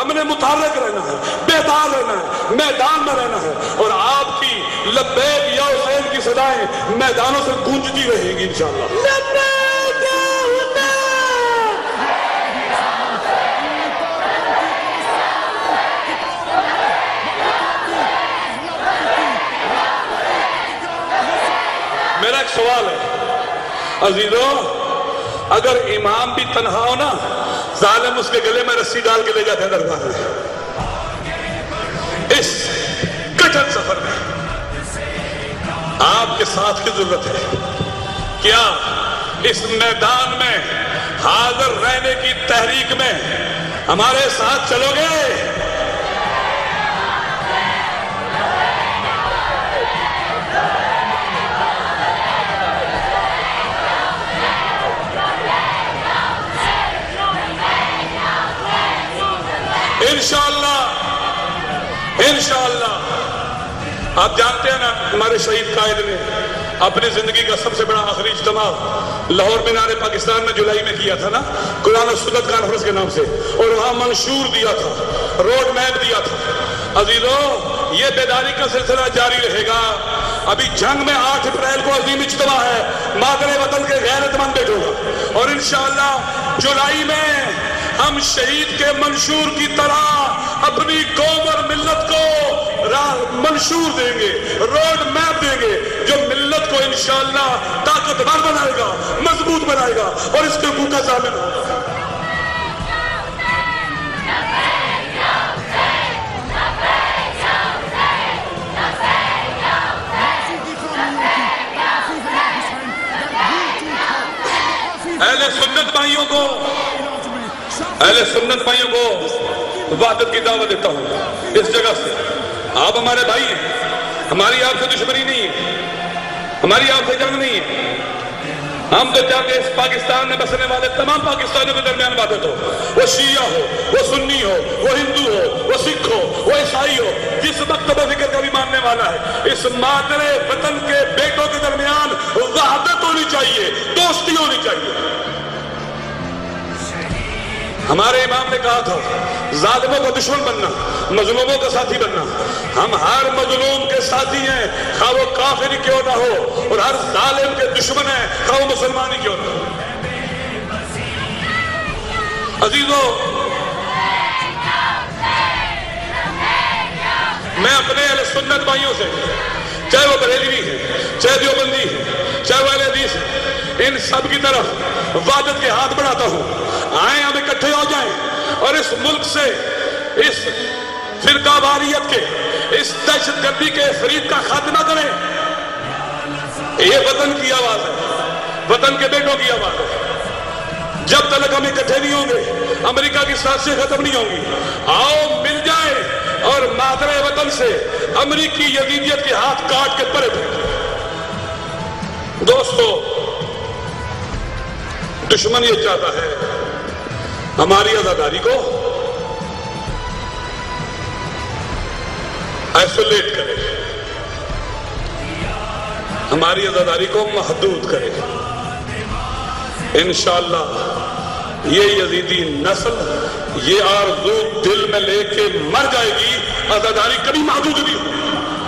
ہم نے متحرک رہنا ہے، بیدار رہنا ہے، میدان میں رہنا ہے، اور آپ کی لبیک یا حسین کی صدائیں میدانوں سے گونجتی رہیں گی انشاءاللہ۔ لبیک یا حسین۔ میرا ایک سوال ہے عزیزو، اگر امام بھی تنہا ہو نا، ظالم اس کے گلے میں رسی ڈال کے لے جاتے ہیں دربار میں۔ اس کٹھن سفر میں آپ کے ساتھ کی ضرورت ہے، کیا اس میدان میں حاضر رہنے کی تحریک میں ہمارے ساتھ چلو گے؟ انشاءاللہ۔ آپ جانتے ہیں نا، ہمارے شہید قائد نے اپنی زندگی کا سب سے بڑا آخری اجتماع لاہور مینار پاکستان میں جولائی میں کیا تھا نا، قرآن و سنت کانفرنس کے نام سے، اور وہاں منشور دیا تھا، روڈ میپ دیا تھا۔ عزیزو، یہ بیداری کا سلسلہ جاری رہے گا۔ ابھی جنگ میں 8 اپریل کو عظیم اجتماع ہے، مادر وطن کے غیرت مند بیٹھوں گا، اور انشاءاللہ جولائی میں ہم شہید کے منشور کی طرح اپنی قوم اور ملت کو منشور دیں گے، روڈ میپ دیں گے، جو ملت کو انشاءاللہ طاقتور بنائے گا، مضبوط بنائے گا، اور اس کے حقوق کا ضامن ہوگا۔ اہل سنت بھائیوں کو وحدت کی دعوت دیتا ہوں اس جگہ سے۔ آپ ہمارے بھائی ہیں، ہماری آپ سے دشمنی نہیں ہے، ہماری آپ سے جنگ نہیں ہے۔ ہم تو چاہتے ہیں اس پاکستان میں بسنے والے تمام پاکستانیوں کے درمیان وحدت ہو، وہ شیعہ ہو، وہ سنی ہو، وہ ہندو ہو، وہ سکھ ہو، وہ عیسائی ہو، جس مکتب فکر کا بھی ماننے والا ہے، اس مادر وطن کے بیٹوں کے درمیان وحدت ہونی چاہیے، دوستی ہونی چاہیے۔ ہمارے امام نے کہا تھا، ظالموں کا دشمن بننا، مظلوموں کا ساتھی بننا۔ ہم ہر مظلوم کے ساتھی ہیں، خواہ وہ کافر ہی کیوں نہ ہو، اور ہر ظالم کے دشمن ہیں، خواہ وہ مسلمان ہی کیوں نہ ہو۔ عزیزو، میں اپنے اہل سنت بھائیوں سے، چاہے وہ بریلوی ہیں، چاہے دیوبندی ہیں، چاہے وہ اہل حدیث ہیں، ان سب کی طرف وحدت کے ہاتھ بڑھاتا ہوں۔ آئیں ہم اکٹھے ہو جائیں اور اس ملک سے، اس فرقہ واریت کے، اس دہشت گردی کے فرید کا خاتمہ کریں۔ یہ وطن کی آواز ہے، وطن کے بیٹوں کی آواز ہے۔ جب تک ہم اکٹھے نہیں ہوں گے، امریکہ کی سازشیں ختم نہیں ہوں گی۔ آؤ مل جائیں اور مادر وطن سے امریکی یزیدیت کے ہاتھ کاٹ کے پرے پھینکیں۔ دوستو، دشمن یہ چاہتا ہے ہماری آزاداری کو آئسولیٹ کرے، ہماری آزاداری کو محدود کرے۔ انشاءاللہ یہ یزیدی نسل یہ آرزو دل میں لے کے مر جائے گی، آزاداری کبھی محدود نہیں ہوگی۔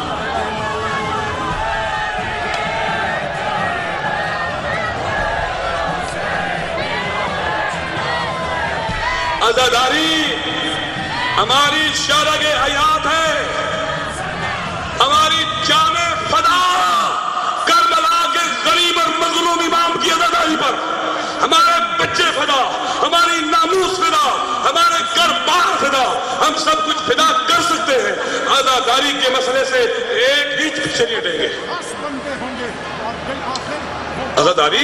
آزاداری ہماری شرح حیات ہے، ہماری جان فدا کربلا کے غریب اور مظلوم امام کی آزاداری پر، ہمارے بچے فدا، ہماری ناموس فدا، ہمارے گھر بار فدا، ہم سب کچھ فدا کر سکتے ہیں۔ آزاداری کے مسئلے سے ایک انچ پیچھے نہیں ہٹیں گے۔ آزاداری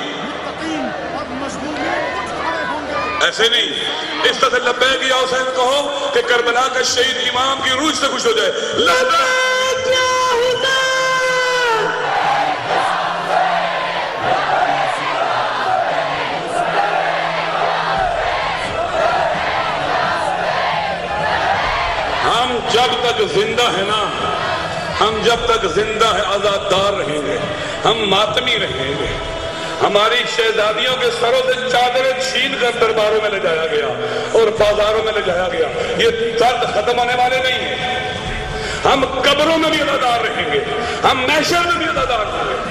ایسے نہیں، اس طرح سے لبیک یا حسین کہو کہ کربلا کا شہید امام کی روح سے خوش ہو جائے۔ لبیک یا حسین۔ ہم جب تک زندہ ہیں نا، ہم جب تک زندہ ہیں آزادار رہیں گے، ہم ماتمی رہیں گے۔ ہماری شہزادیوں کے سروں سے چادریں چھین کر درباروں میں لے جایا گیا اور بازاروں میں لے جایا گیا. یہ درد ختم ہونے والے نہیں ہیں. ہم قبروں میں بھی عزادار رہیں گے, ہم محشر میں بھی عزادار رہیں گے.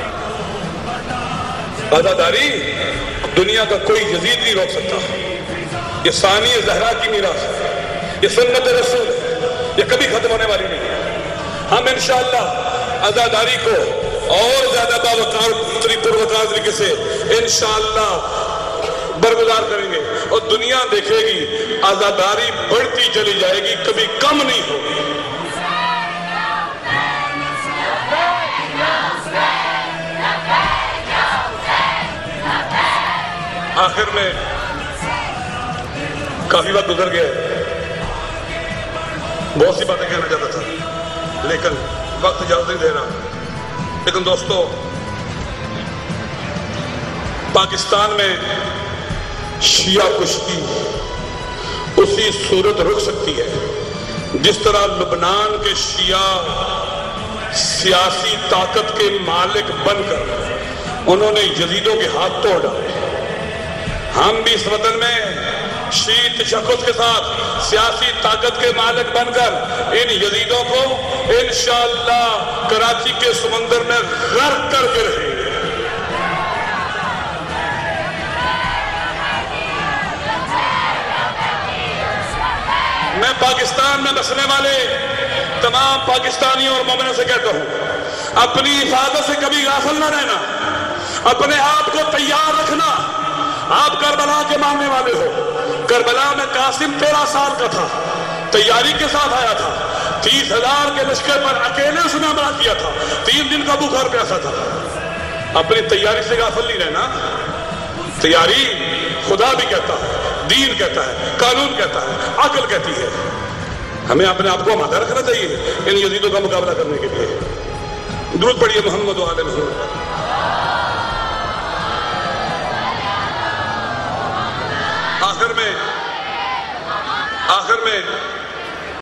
عزاداری دنیا کا کوئی یزید نہیں روک سکتا. یہ ثانی زہرا کی میراث ہے, یہ سنت رسول ہے, یہ کبھی ختم ہونے والی نہیں ہے. ہم انشاءاللہ عزاداری کو اور زیادہ باوقار پروقار طریقے سے انشاءاللہ برگزار کریں گے, اور دنیا دیکھے گی عزاداری بڑھتی چلی جائے گی, کبھی کم نہیں ہوگی. آخر میں کافی وقت گزر گیا ہے, بہت سی باتیں کہنا چاہتا تھا لیکن وقت اجازت نہیں دے رہا. لیکن دوستو, پاکستان میں شیعہ کشتی اسی صورت رک سکتی ہے جس طرح لبنان کے شیعہ سیاسی طاقت کے مالک بن کر انہوں نے یزیدوں کے ہاتھ توڑ ڈالے. ہم بھی اس وطن میں شیعی تشخص کے ساتھ سیاسی طاقت کے مالک بن کر ان یزیدوں کو انشاءاللہ کراچی کے سمندر میں غرق کر کے رہیں گے. میں پاکستان میں بسنے والے تمام پاکستانیوں اور مومنوں سے کہتا ہوں, اپنی حفاظت سے کبھی غافل نہ رہنا, اپنے آپ کو تیار رکھنا. آپ کربلا کے ماننے والے ہو. کربلا میں قاسم 13 سال کا تھا, تیاری کے ساتھ آیا تھا. 30,000 کے لشکر پر اکیلے اس نے حملہ کیا تھا. 3 دن کا بھوکا اور پیاسا تھا. اپنی تیاری سے غافل نہیں رہنا. تیاری خدا بھی کہتا ہے, دین کہتا ہے, قانون کہتا ہے, عقل کہتی ہے. ہمیں اپنے آپ کو آمادہ رکھنا چاہیے ان یزیدوں کا مقابلہ کرنے کے لیے. درود پڑھیے محمد و آل محمد. آخر میں